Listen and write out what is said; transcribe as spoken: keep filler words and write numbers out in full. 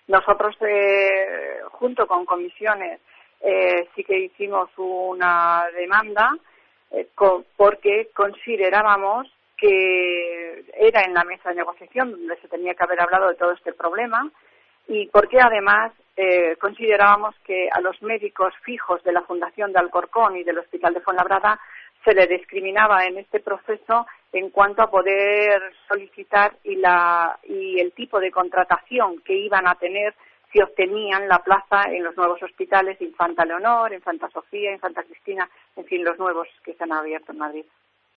Nosotros, eh, junto con comisiones, eh, sí que hicimos una demanda eh, co- porque considerábamos que era en la mesa de negociación donde se tenía que haber hablado de todo este problema y porque además eh, considerábamos que a los médicos fijos de la Fundación de Alcorcón y del Hospital de Fuenlabrada se le discriminaba en este proceso en cuanto a poder solicitar y, la, y el tipo de contratación que iban a tener si obtenían la plaza en los nuevos hospitales Infanta Leonor, Infanta Sofía, Infanta Cristina, en fin, los nuevos que se han abierto en Madrid.